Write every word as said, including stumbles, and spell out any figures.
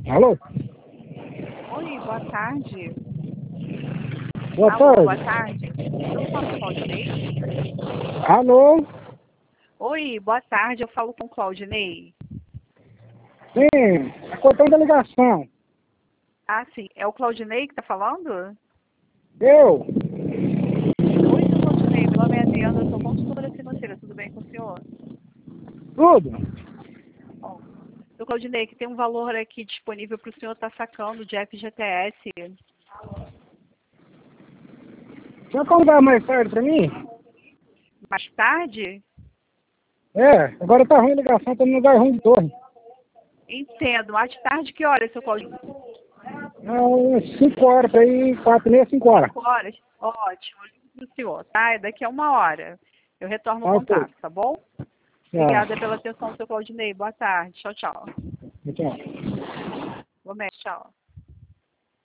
Alô? Oi, boa tarde. Boa Alô, tarde. boa tarde. Eu falo com o Claudinei? Alô? Oi, boa tarde. Eu falo com o Claudinei. Sim, tá cortando a ligação. Ah, sim. É o Claudinei que está falando? Eu? Oi, seu Claudinei. Meu nome é Adriana, eu sou consultora financeira. Tudo bem com o senhor? Tudo? Bom, seu Claudinei, que tem um valor aqui disponível para o senhor estar sacando de F G T S. Você pode ligar mais tarde pra mim? Mais tarde? É, agora tá ruim a ligação, tô num lugar ruim de torre. Entendo. Mais tarde, que horas, seu Claudinei? Não, umas cinco horas pra ir, quatro e meia, cinco horas. Cinco horas? Ótimo. Eu ligo para o senhor, tá? É daqui a uma hora. Eu retorno o Ok. contato, tá bom? Obrigada Tchau. pela atenção, seu Claudinei. Boa tarde. Tchau, tchau. Tchau. Bom mês, tchau.